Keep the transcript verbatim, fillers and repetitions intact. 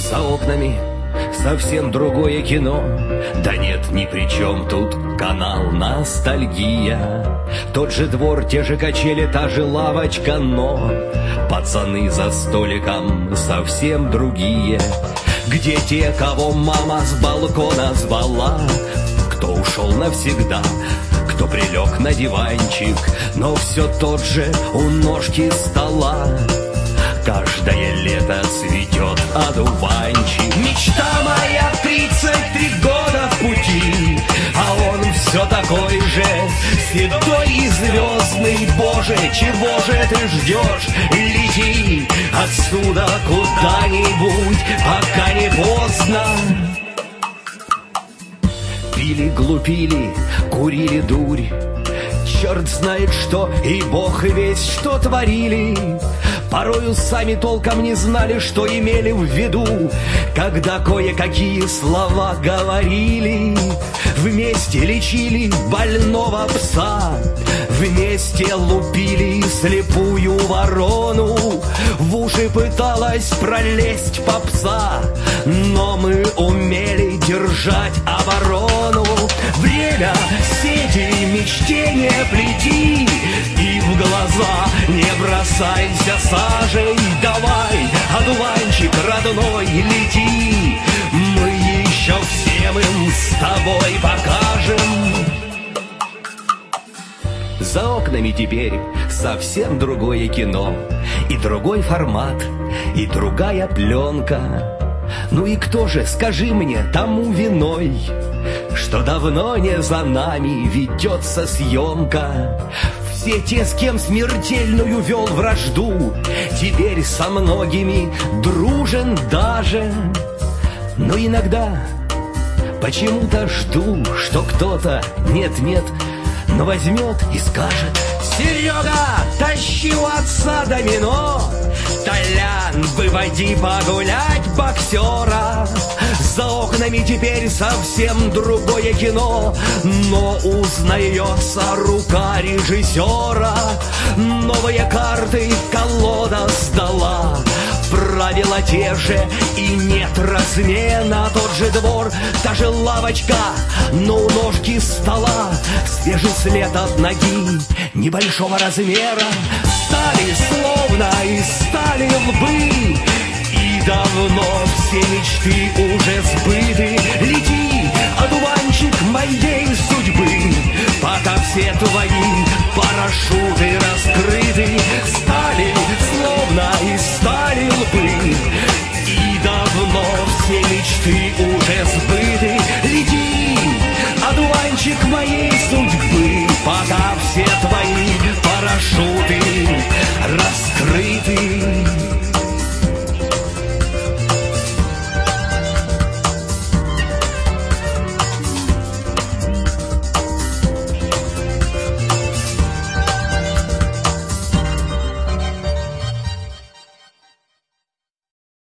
За окнами совсем другое кино. Да нет, ни при чем тут канал «Ностальгия». Тот же двор, те же качели, та же лавочка, но пацаны за столиком совсем другие. Где те, кого мама с балкона звала? Кто ушел навсегда, кто прилег на диванчик, но все тот же у ножки стола. Каждое лето цветет одуванчик. Мечта моя тридцать три года в пути, а он все такой же, седой и звездный. Боже, чего же ты ждешь? Лети отсюда куда-нибудь, пока не поздно. Пили, глупили, курили дурь, черт знает что, и бог весть что творили. Порою сами толком не знали, что имели в виду, когда кое-какие слова говорили. Вместе лечили больного пса, вместе лупили слепую ворону. В уши пыталась пролезть попса, но мы умели держать оборону. Время сети мечте не плети, и в глаза не бросайся сажей. Давай, одуванчик родной, лети, мы еще всем им с тобой покажем. За окнами теперь совсем другое кино, и другой формат, и другая пленка. Ну и кто же, скажи мне, тому виной, что давно не за нами ведется съемка? Все те, с кем смертельную вел вражду, теперь со многими дружен даже. Но иногда почему-то жду, что кто-то, нет-нет, но возьмет и скажет: Серега, тащи у отца домино, Толян, выводи погулять боксера. За окнами теперь совсем другое кино, но узнается рука режиссера. Новые карты колода сдала, правила те же и нет размена. Тот же двор, та же лавочка, но у ножки стола свежий след от ноги небольшого размера. Стали словно из стали лбы, и давно все мечты уже сбыты. Лети, одуванчик моей судьбы, пока все твои парашюты раскрыты. Стали словно из стали лбы, и давно все мечты уже сбыты. Лети, одуванчик моей судьбы, пока все твои парашюты раскрыты.